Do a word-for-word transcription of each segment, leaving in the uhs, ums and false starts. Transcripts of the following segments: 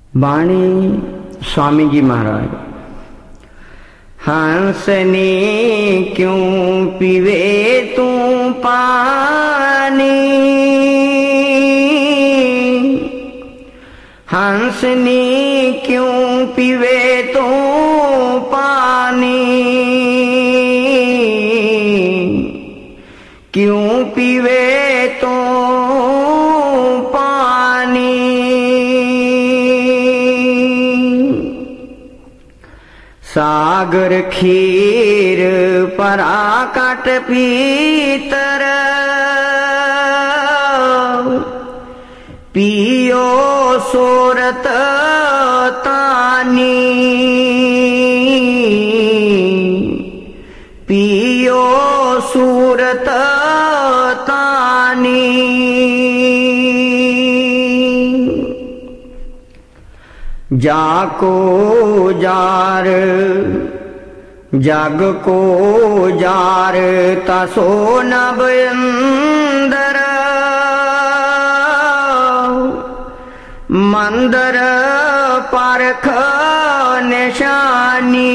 वाणी स्वामी जी महाराज। हंसनी क्यों पीवे तू पानी, हंसनी क्यों पीवे तू पानी, क्यों पीवे तो पानी। सागर खीर पराकट पीतर, पियो सोरत तानी, पियो सूरत तानी। जाको जार जग को जार तसो नभ अंदर, मंदर परख निशानी,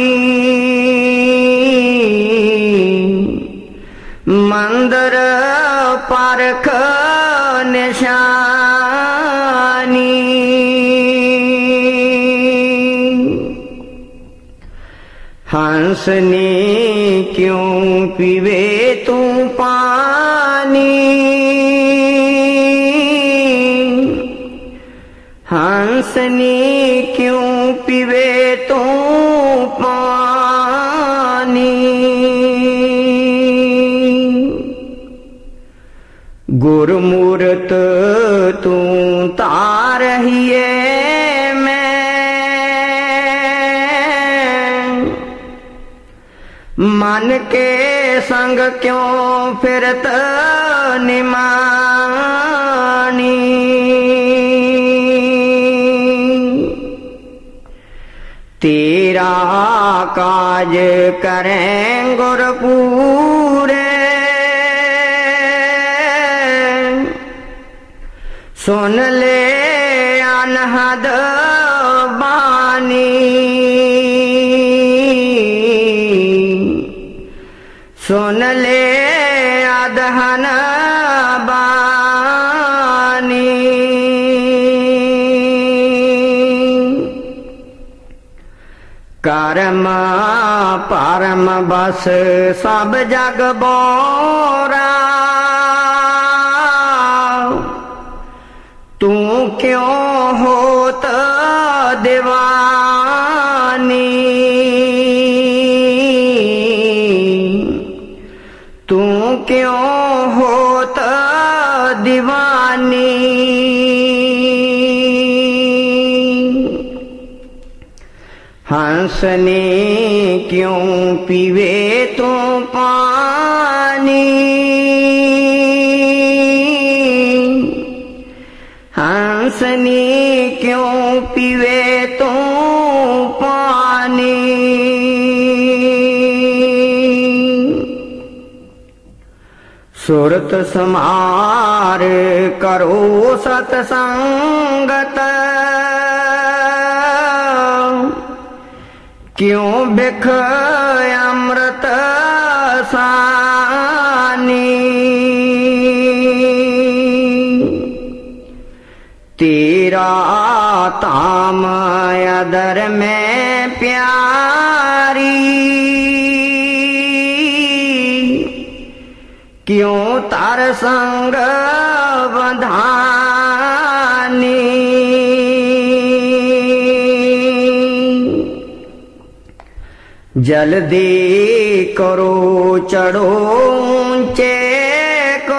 मंदर परख निशानी। हंसनी क्यों पीवे तू पानी, हंसनी क्यों पीवे तू पानी। गुरमूरत तू तारहिए मन के संग क्यों फिरत निमानी। तेरा काज करें गुरपूरे, सुन ले अनहद बानी, सुन ले अदहन बानी। कर्म परम बस सब जग बोरा, तू क्यों होत दीवानी, तू क्यों होत दीवानी। हंसने क्यों पीवे तू पानी, हंसने क्यों पीवे तू पानी। सुरत समार करो सतसंगत, क्यों बिख अमृत सानी। तेरा ताम अदर में प्यारी, क्यों तार संग बंधानी। जल्दी करो चढ़ो ऊंचे को,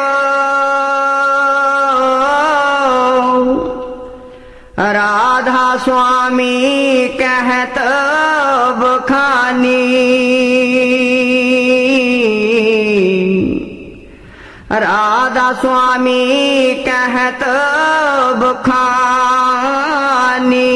राधा स्वामी कहत बखानी, राधा स्वामी कहत बखानी।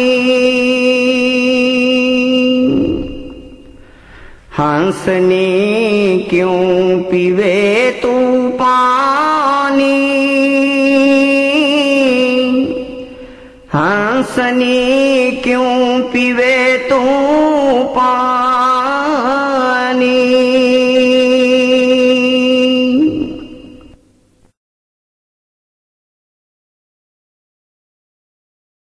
हंसने क्यों पीवे तू पानी, हाँ हंसनी क्यों पीवे तू पानी।